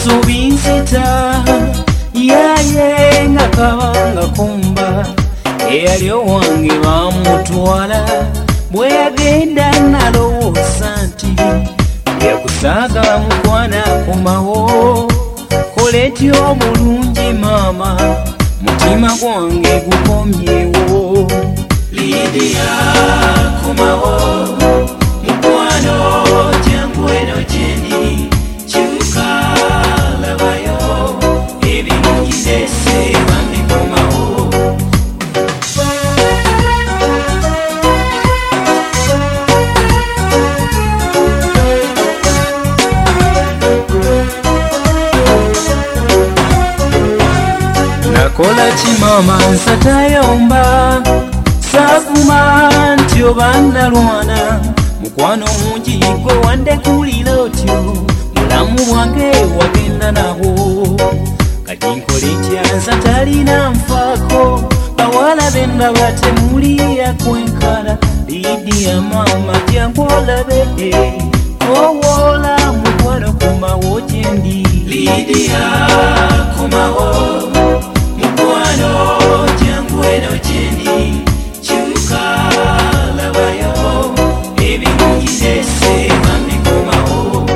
subinzita yaye nga kabanga kumba eyalyo wange bamutwala bwe yagenda nalowooza nti yakusaaga mukwana komawo koleti omulungi maama mutima gwange gukomyewo Lydia komawo mukwano jangu eno jeni kyuka labayo ebirungi byesse bambi komawo nakola kimama nsatayomba savuma nti oba nalwana mukwano mungi gwe wandekulira otyo mulamu bwange wagenda nabo kati nkole ntya nza talina nfaako bawala bendaba temuliya kwenkala Lydia mama jangu olabe kowoola mukwano komawo gyendi Lydia komawo mukwano jangu eno gyendi kyuka labayo ebirungi byesse bambi komawo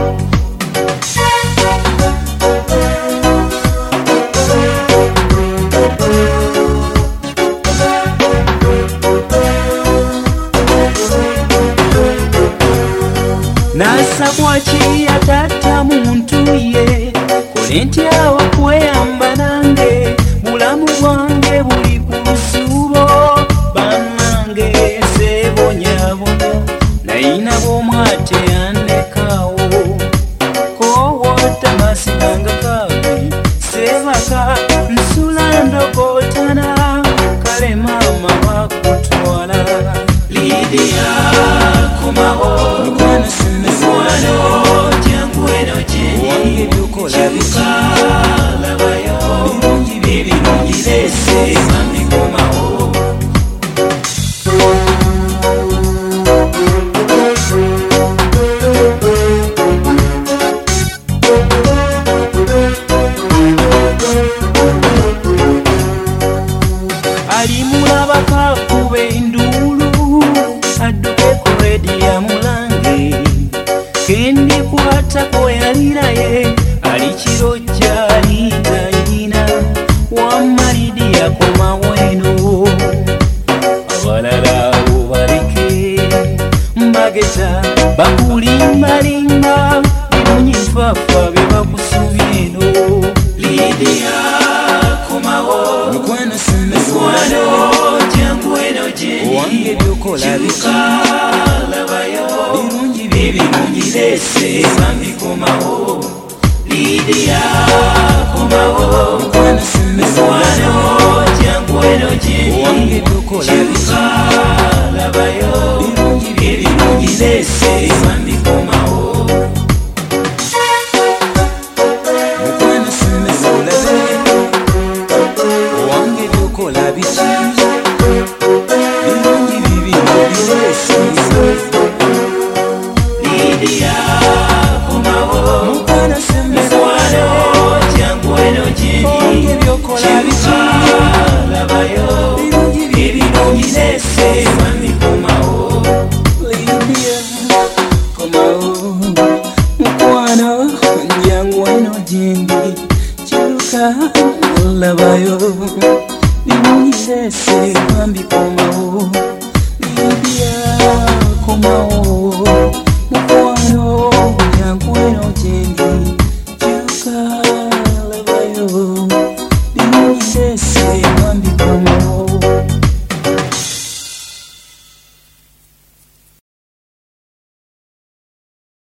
nasabwa ki atatta muntu ye kole ntya wakweyamba nange bulamu bwange buli ku lusuubo bannange sebonyabonya nayina bwomwate yandekaawo kowota masiganga kabi sebaka nsula ndogotana kale mama bakutwala Lydia komawo mukwano jangu eno jeni kyuka labayo ebirungi byesse bambi komawo alimulabaka kuba enduulu adduke ku Lydia mulange kendikwatako yaliraye ali kirojja litayina wamma Lydia komawo eno abalala obaleke mbageza bakulimbalimba birungi nfafa bye bakusubye eno Lydia komawo mukwano jangu eno jeni wange byokola biki labayo birungi byesse bambi komawo Lydia komawo mukwano jangu eno jeni wange byokola biki labayo birungi byesse bambi komawo mukwano wange byokola biki Lydia komawo mukwano jangu eno jeni kyuka labayo ebirungi byesse bambi komawo Lydia komawo mukwano jangu eno jeni kyuka labayo birungi byesse bambi komawo Lydia komawo